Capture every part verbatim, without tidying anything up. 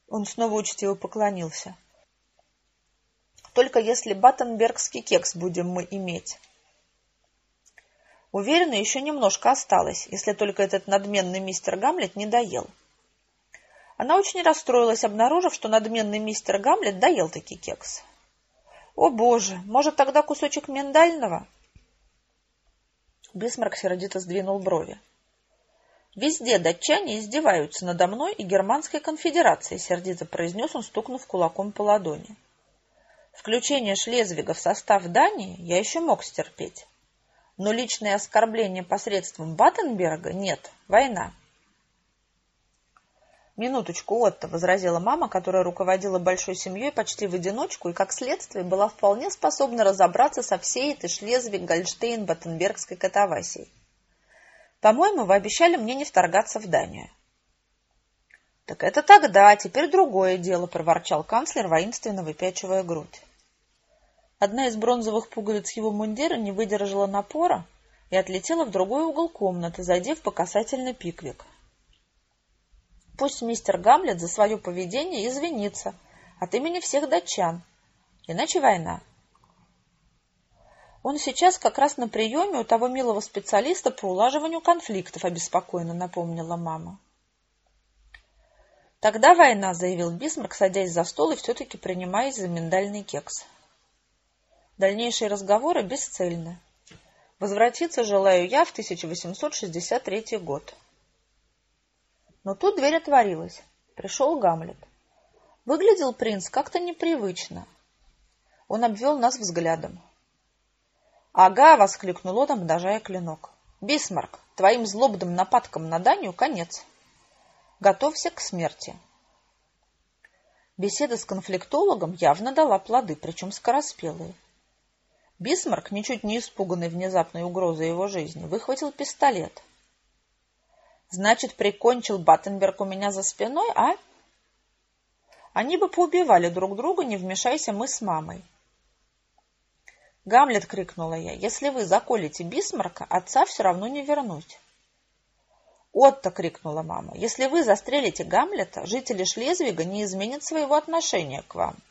Он снова учтиво поклонился. Только если баттенбергский кекс будем мы иметь. Уверена, еще немножко осталось, если только этот надменный мистер Гамлет не доел. Она очень расстроилась, обнаружив, что надменный мистер Гамлет доел таки кекс. О, боже, может, тогда кусочек миндального? Бисмарк сердито сдвинул брови. Везде датчане издеваются надо мной и Германской конфедерацией, сердито произнес он, стукнув кулаком по ладони. Включение Шлезвига в состав Дании я еще мог стерпеть. Но личное оскорбление посредством Баттенберга нет, война. «Минуточку, Отто», — возразила мама, которая руководила большой семьей почти в одиночку и, как следствие, была вполне способна разобраться со всей этой Шлезвиг-Гольштейн-Баттенбергской катавасией. «По-моему, вы обещали мне не вторгаться в Данию». «Так это тогда, теперь другое дело», — проворчал канцлер, воинственно выпячивая грудь. Одна из бронзовых пуговиц его мундира не выдержала напора и отлетела в другой угол комнаты, задев по касательной Пиквик. Пусть мистер Гамлет за свое поведение извинится от имени всех датчан, иначе война. Он сейчас как раз на приеме у того милого специалиста по улаживанию конфликтов, обеспокоенно напомнила мама. Тогда война, заявил Бисмарк, садясь за стол и все-таки принимаясь за миндальный кекс. Дальнейшие разговоры бесцельны. Возвратиться желаю я в тысяча восемьсот шестьдесят третий год. Но тут дверь отворилась. Пришел Гамлет. Выглядел принц как-то непривычно. Он обвел нас взглядом. «Ага!» — воскликнул он, обнажая клинок. «Бисмарк, твоим злобным нападкам на Данию конец. Готовься к смерти». Беседа с конфликтологом явно дала плоды, причем скороспелые. Бисмарк, ничуть не испуганный внезапной угрозой его жизни, выхватил пистолет. «Значит, прикончил Баттенберг у меня за спиной, а?» Они бы поубивали друг друга, не вмешайся мы с мамой. «Гамлет!» — крикнула я. «Если вы заколите Бисмарка, отца все равно не вернуть». «Отто!» — крикнула мама. «Если вы застрелите Гамлета, жители Шлезвига не изменят своего отношения к вам».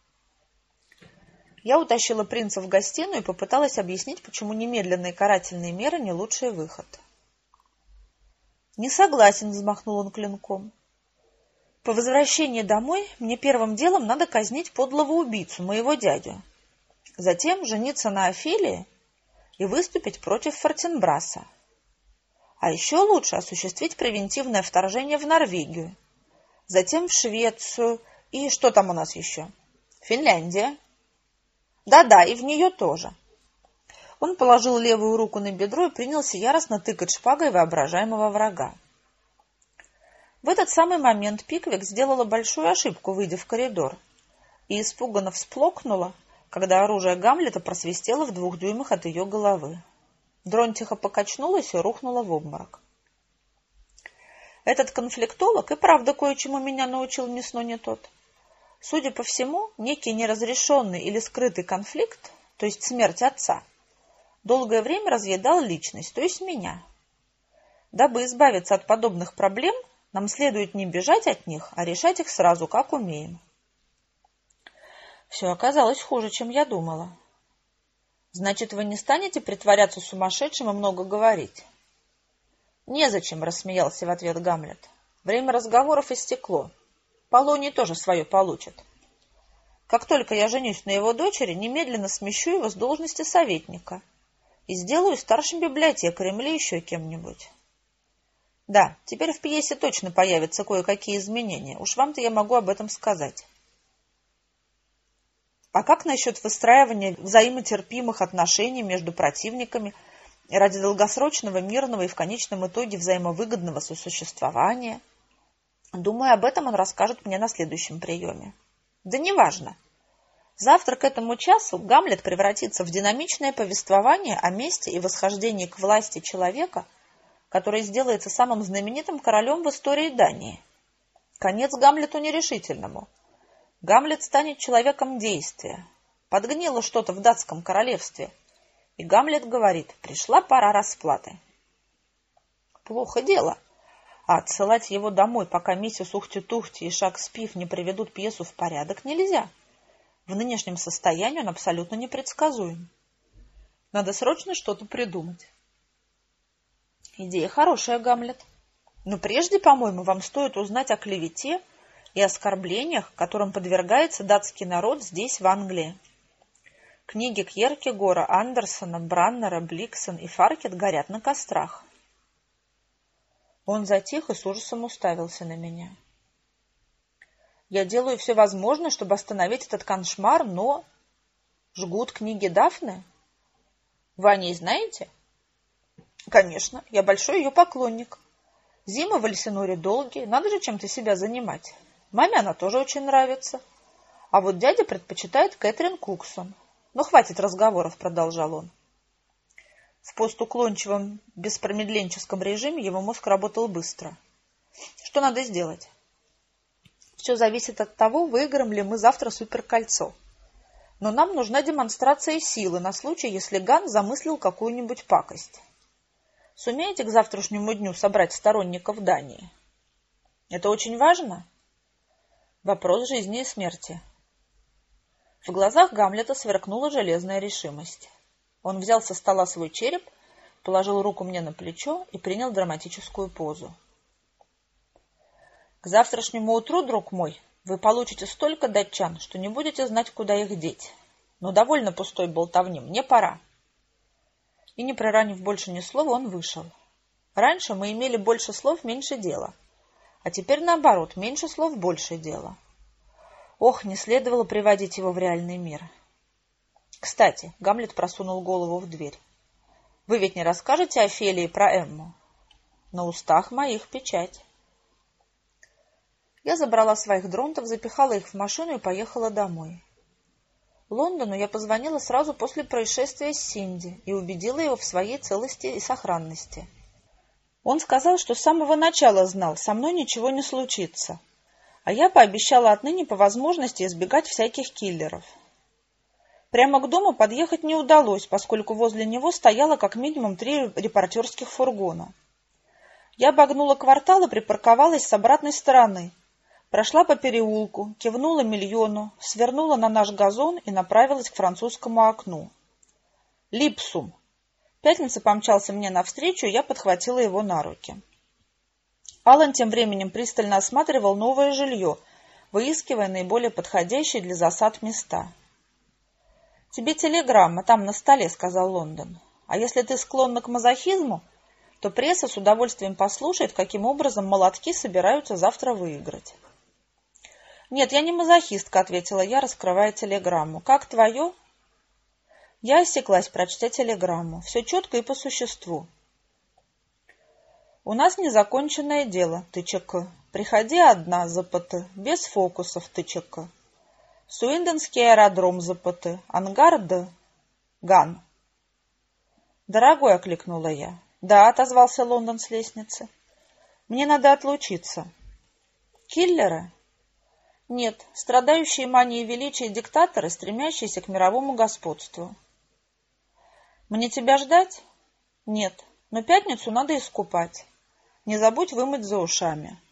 Я утащила принца в гостиную и попыталась объяснить, почему немедленные карательные меры не лучший выход. «Не согласен», — взмахнул он клинком. «По возвращении домой мне первым делом надо казнить подлого убийцу, моего дядю. Затем жениться на Офелии и выступить против Фортенбраса. А еще лучше осуществить превентивное вторжение в Норвегию, затем в Швецию и что там у нас еще? Финляндия. Да-да, и в нее тоже». Он положил левую руку на бедро и принялся яростно тыкать шпагой воображаемого врага. В этот самый момент Пиквик сделала большую ошибку, выйдя в коридор, и испуганно всплакнула, когда оружие Гамлета просвистело в двух дюймах от ее головы. Дрон тихо покачнулась и рухнула в обморок. Этот конфликтолог и правда кое-чему меня научил ни сно ни тот. Судя по всему, некий неразрешенный или скрытый конфликт, то есть смерть отца, долгое время разъедал личность, то есть меня. Дабы избавиться от подобных проблем, нам следует не бежать от них, а решать их сразу, как умеем. Все оказалось хуже, чем я думала. «Значит, вы не станете притворяться сумасшедшим и много говорить?» «Незачем», — рассмеялся в ответ Гамлет. «Время разговоров истекло. Полоний тоже свое получит. Как только я женюсь на его дочери, немедленно смещу его с должности советника и сделаю старшим библиотекарем или еще кем-нибудь. Да, теперь в пьесе точно появятся кое-какие изменения. Уж вам-то я могу об этом сказать. А как насчет выстраивания взаимотерпимых отношений между противниками ради долгосрочного, мирного и в конечном итоге взаимовыгодного сосуществования? Думаю, об этом он расскажет мне на следующем приеме. Да неважно. Завтра к этому часу Гамлет превратится в динамичное повествование о месте и восхождении к власти человека, который сделается самым знаменитым королем в истории Дании. Конец Гамлету нерешительному. Гамлет станет человеком действия. Подгнило что-то в датском королевстве. И Гамлет говорит: пришла пора расплаты. Плохо дело. А отсылать его домой, пока миссис Ухти-Тухти и Шакспив не приведут пьесу в порядок, нельзя. В нынешнем состоянии он абсолютно непредсказуем. Надо срочно что-то придумать. Идея хорошая, Гамлет. Но прежде, по-моему, вам стоит узнать о клевете и оскорблениях, которым подвергается датский народ здесь, в Англии. Книги Кьеркегора, Андерсона, Браннера, Бликсон и Фаркет горят на кострах. Он затих и с ужасом уставился на меня. Я делаю все возможное, чтобы остановить этот кошмар, но... Жгут книги Дафны? Вы о ней знаете? Конечно, я большой ее поклонник. Зимы в Эльсиноре долгие, надо же чем-то себя занимать. Маме она тоже очень нравится. А вот дядя предпочитает Кэтрин Куксон. Ну, хватит разговоров, продолжал он. В постуклончивом, беспромедленческом режиме его мозг работал быстро. Что надо сделать? Все зависит от того, выиграем ли мы завтра суперкольцо. Но нам нужна демонстрация силы на случай, если Ган замыслил какую-нибудь пакость. Сумеете к завтрашнему дню собрать сторонников Дании? Это очень важно. Вопрос жизни и смерти. В глазах Гамлета сверкнула железная решимость. Он взял со стола свой череп, положил руку мне на плечо и принял драматическую позу. К завтрашнему утру, друг мой, вы получите столько датчан, что не будете знать, куда их деть. Но довольно пустой болтовни, мне пора. И, не проранив больше ни слова, он вышел. Раньше мы имели больше слов, меньше дела. А теперь наоборот, меньше слов, больше дела. Ох, не следовало приводить его в реальный мир. Кстати, Гамлет просунул голову в дверь. Вы ведь не расскажете Офелии про Эмму? На устах моих печать. Я забрала своих дронтов, запихала их в машину и поехала домой. Лондону я позвонила сразу после происшествия с Синди и убедила его в своей целости и сохранности. Он сказал, что с самого начала знал, со мной ничего не случится, а я пообещала отныне по возможности избегать всяких киллеров. Прямо к дому подъехать не удалось, поскольку возле него стояло как минимум три репортерских фургона. Я обогнула квартал и припарковалась с обратной стороны. Прошла по переулку, кивнула Миллиону, свернула на наш газон и направилась к французскому окну. Липсум. Пятница помчался мне навстречу, и я подхватила его на руки. Аллан тем временем пристально осматривал новое жилье, выискивая наиболее подходящие для засад места. «Тебе телеграмма, там на столе», — сказал Лондон. «А если ты склонна к мазохизму, то пресса с удовольствием послушает, каким образом молотки собираются завтра выиграть». «Нет, я не мазохистка», — ответила я, раскрывая телеграмму. «Как твое?» Я осеклась, прочтя телеграмму. Все четко и по существу. «У нас незаконченное дело, ТЧК. Приходи одна, ЗПТ, без фокусов, ТЧК. Суинденский аэродром, ЗПТ. Ангар Д. Ган». «Дорогой», — окликнула я. «Да», — отозвался Лондон с лестницы. «Мне надо отлучиться». «Киллеры?» «Нет, страдающие манией величия диктаторы, стремящиеся к мировому господству». «Мне тебя ждать?» «Нет, но пятницу надо искупать. Не забудь вымыть за ушами».